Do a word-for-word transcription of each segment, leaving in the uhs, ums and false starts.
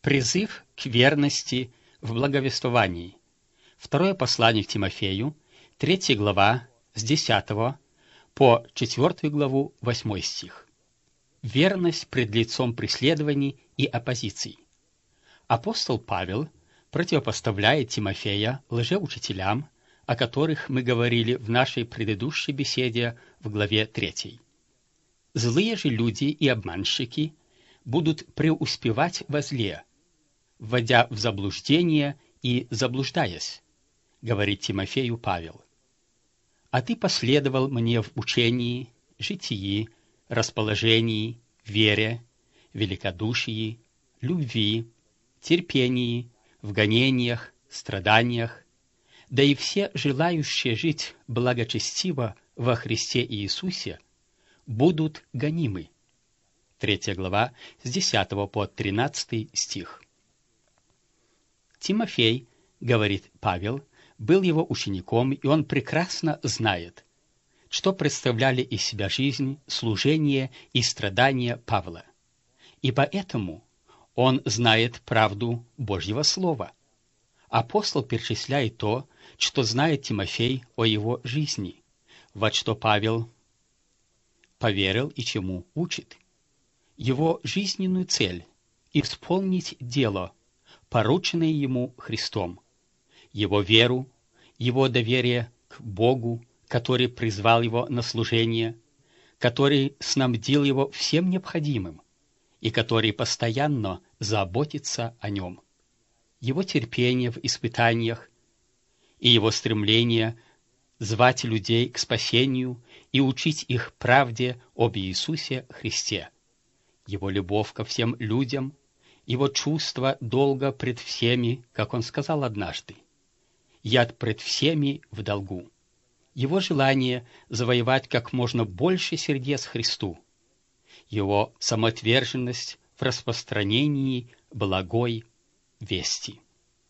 Призыв к верности в благовествовании. Второе послание к Тимофею, третья глава, с десятого по четвертую главу, восьмой стих. Верность пред лицом преследований и оппозиций. Апостол Павел противопоставляет Тимофея лжеучителям, о которых мы говорили в нашей предыдущей беседе в главе третьей. Злые же люди и обманщики будут преуспевать во зле, вводя в заблуждение и заблуждаясь, говорит Тимофею Павел. А ты последовал мне в учении, житии, расположении, вере, великодушии, любви, терпении, в гонениях, страданиях, да и все желающие жить благочестиво во Христе Иисусе будут гонимы. Третья глава, с десятого по тринадцатый стих. Тимофей, говорит Павел, был его учеником, и он прекрасно знает, что представляли из себя жизнь, служение и страдания Павла. И поэтому он знает правду Божьего Слова. Апостол перечисляет то, что знает Тимофей о его жизни, во что Павел поверил и чему учит. Его жизненную цель – исполнить дело, порученное ему Христом, его веру, его доверие к Богу, который призвал его на служение, который снабдил его всем необходимым и который постоянно заботится о нем, его терпение в испытаниях и его стремление звать людей к спасению и учить их правде об Иисусе Христе, его любовь ко всем людям, его чувство долга пред всеми, как он сказал однажды, «Я пред всеми в долгу», его желание завоевать как можно больше сердец Христу, его самоотверженность в распространении благой вести.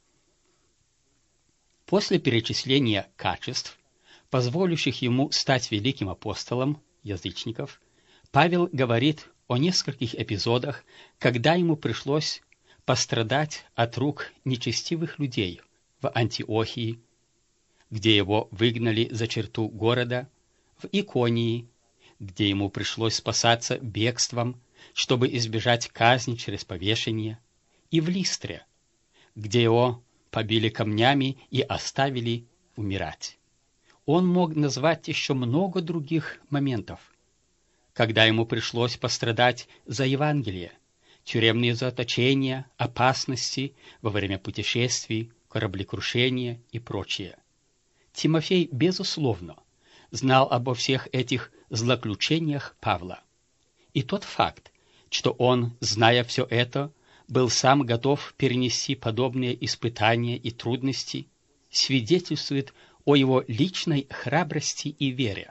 После перечисления качеств, позволяющих ему стать великим апостолом язычников, Павел говорит о нескольких эпизодах, когда ему пришлось пострадать от рук нечестивых людей в Антиохии, где его выгнали за черту города, в Иконии, где ему пришлось спасаться бегством, чтобы избежать казни через повешение, и в Листре, где его побили камнями и оставили умирать. Он мог назвать еще много других моментов, когда ему пришлось пострадать за Евангелие, тюремные заточения, опасности во время путешествий, кораблекрушения и прочее. Тимофей, безусловно, знал обо всех этих злоключениях Павла. И тот факт, что он, зная все это, был сам готов перенести подобные испытания и трудности, свидетельствует о его личной храбрости и вере.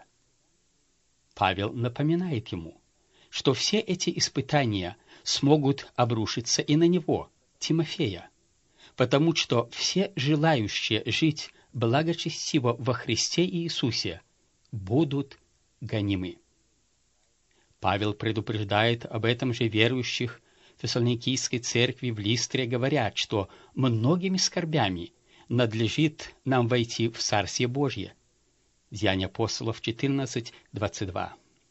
Павел напоминает ему, что все эти испытания смогут обрушиться и на него, Тимофея, потому что все желающие жить благочестиво во Христе Иисусе будут гонимы. Павел предупреждает об этом же верующих Фессалоникийской церкви в Листре, говорят, что многими скорбями надлежит нам войти в Царствие Божье. Деяния апостолов четырнадцать, двадцать два.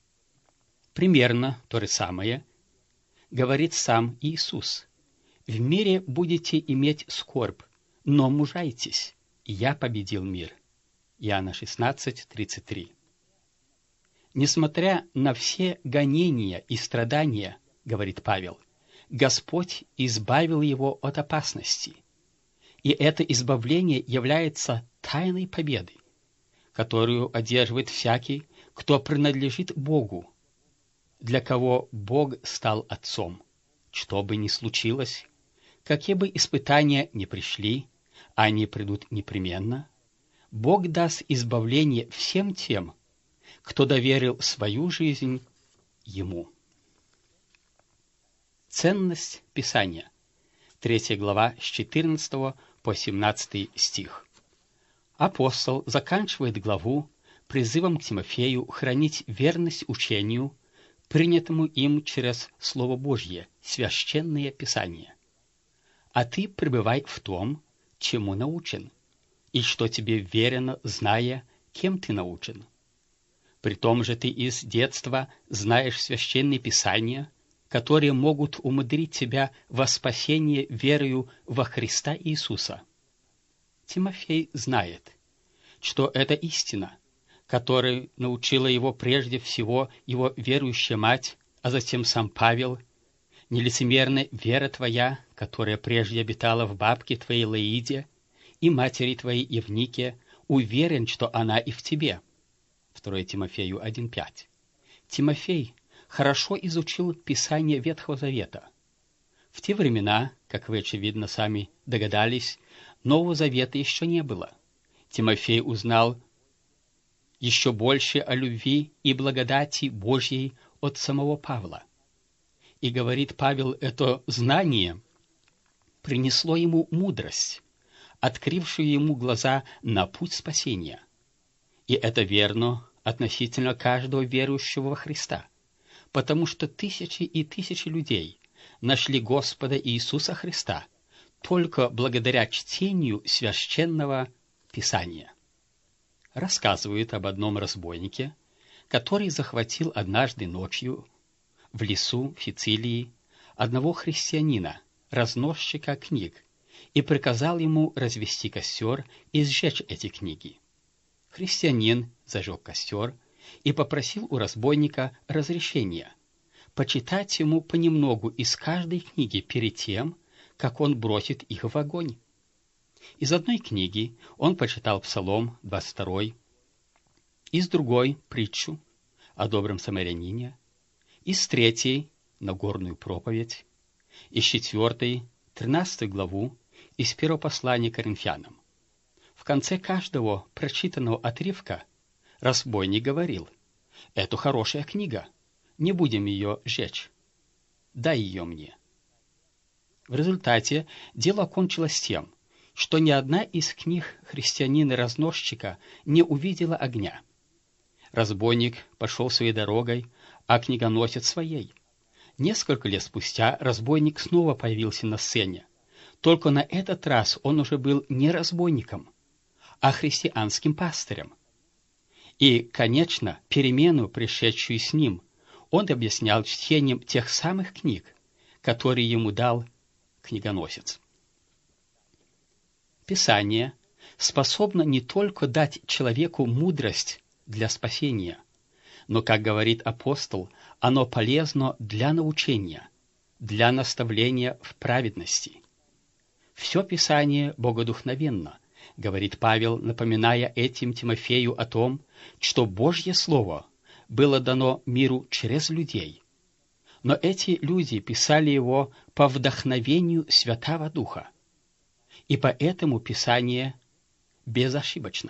Примерно то же самое говорит сам Иисус. «В мире будете иметь скорбь, но мужайтесь, я победил мир». Иоанна шестнадцать, тридцать три. Несмотря на все гонения и страдания, говорит Павел, Господь избавил его от опасности. И это избавление является тайной победы, которую одерживает всякий, кто принадлежит Богу, для кого Бог стал Отцом. Что бы ни случилось, какие бы испытания ни пришли, они придут непременно, Бог даст избавление всем тем, кто доверил свою жизнь Ему. Ценность Писания. Третья глава с четырнадцатого по семнадцатый стих. Апостол заканчивает главу призывом к Тимофею хранить верность учению, принятому им через Слово Божье, Священное Писание. а ты пребывай в том, чему научен, и что тебе верено, зная, кем ты научен. Притом же ты из детства знаешь священные писания, которые могут умудрить тебя во спасение верою во Христа Иисуса. Тимофей знает, что это истина, которой научила его прежде всего его верующая мать, а затем сам Павел, нелицемерная вера твоя, которая прежде обитала в бабке твоей Лоиде и матери твоей Евнике, уверен, что она и в тебе. второе Тимофею один пять. Тимофей хорошо изучил Писание Ветхого Завета. В те времена, как вы, очевидно, сами догадались, Нового Завета еще не было. Тимофей узнал еще больше о любви и благодати Божьей от самого Павла. И, говорит Павел, это знание принесло ему мудрость, открывшую ему глаза на путь спасения. И это верно относительно каждого верующего во Христа, потому что тысячи и тысячи людей нашли Господа Иисуса Христа только благодаря чтению священного Писания. Рассказывают об одном разбойнике, который захватил однажды ночью в лесу в Сицилии одного христианина, разносчика книг, и приказал ему развести костер и сжечь эти книги. Христианин зажег костер и попросил у разбойника разрешения почитать ему понемногу из каждой книги перед тем, как он бросит их в огонь. Из одной книги он почитал Псалом двадцать второй, из другой — притчу о добром самарянине, из третьей — Нагорную проповедь, из четвертой — тринадцатую главу из первого послания Коринфянам. В конце каждого прочитанного отрывка разбойник говорил: «Это хорошая книга, не будем ее сжечь, дай ее мне». В результате дело кончилось тем, что ни одна из книг христианина-разносчика не увидела огня. Разбойник пошел своей дорогой, а книгоносец своей. Несколько лет спустя разбойник снова появился на сцене. Только на этот раз он уже был не разбойником, а христианским пастырем. И, конечно, перемену, пришедшую с ним, он объяснял чтением тех самых книг, которые ему дал книгоносец. Писание способно не только дать человеку мудрость для спасения, но, как говорит апостол, оно полезно для научения, для наставления в праведности. Все Писание богодухновенно, говорит Павел, напоминая этим Тимофею о том, что Божье Слово было дано миру через людей. Но эти люди писали его по вдохновению Святаго Духа, и поэтому Писание безошибочно.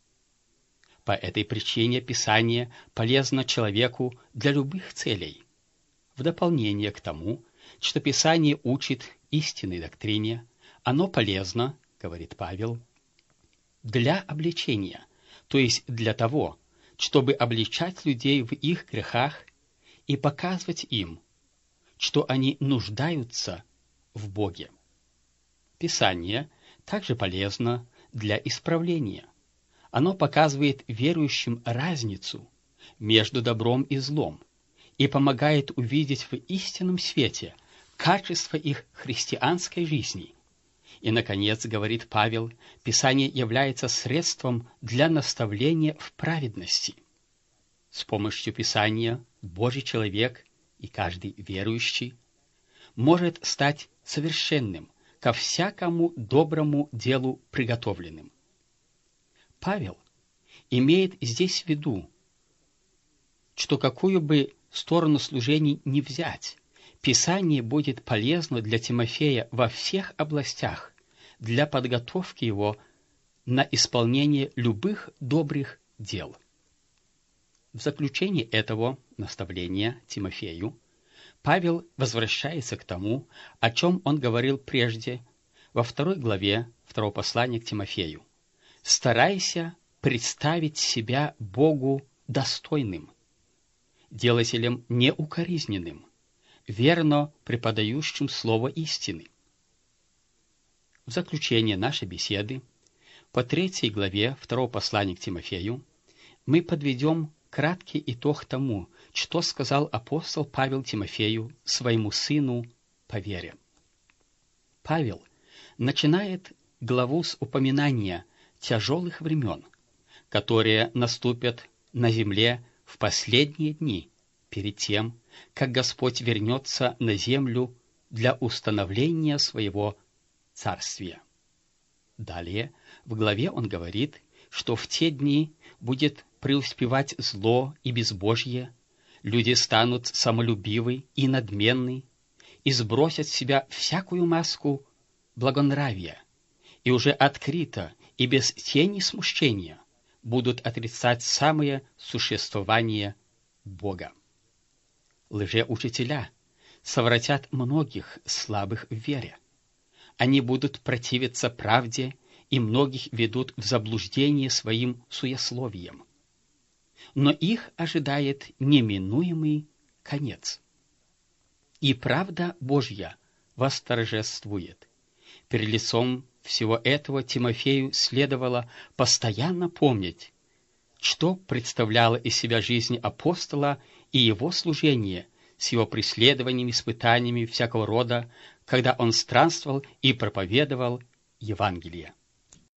По этой причине Писание полезно человеку для любых целей. В дополнение к тому, что Писание учит истинной доктрине, оно полезно, говорит Павел, для обличения, то есть для того, чтобы обличать людей в их грехах и показывать им, что они нуждаются в Боге. Писание также полезно для исправления. Оно показывает верующим разницу между добром и злом и помогает увидеть в истинном свете качество их христианской жизни. И, наконец, говорит Павел, Писание является средством для наставления в праведности. С помощью Писания Божий человек и каждый верующий может стать совершенным, ко всякому доброму делу приготовленным. Павел имеет здесь в виду, что какую бы сторону служений ни взять, Писание будет полезно для Тимофея во всех областях для подготовки его на исполнение любых добрых дел. В заключение этого наставления Тимофею Павел возвращается к тому, о чем он говорил прежде во второй главе второго послания к Тимофею. «Старайся представить себя Богу достойным, делателем неукоризненным, верно преподающим слово истины». в заключение нашей беседы по третьей главе второго послания к Тимофею мы подведем краткий итог тому, что сказал апостол Павел Тимофею, своему сыну по вере. Павел начинает главу с упоминания тяжелых времен, которые наступят на земле в последние дни, перед тем, как Господь вернется на землю для установления своего царствия. Далее в главе он говорит, что в те дни будет преуспевать зло и безбожье, люди станут самолюбивы и надменны, и сбросят с себя всякую маску благонравия, и уже открыто и без тени смущения будут отрицать самое существование Бога. Лжеучителя совратят многих слабых в вере. Они будут противиться правде и многих ведут в заблуждение своим суесловием. Но их ожидает неминуемый конец. И правда Божья восторжествует. Перед лицом всего этого Тимофею следовало постоянно помнить, что представляла из себя жизнь апостола и его служение с его преследованиями, испытаниями всякого рода, когда он странствовал и проповедовал Евангелие.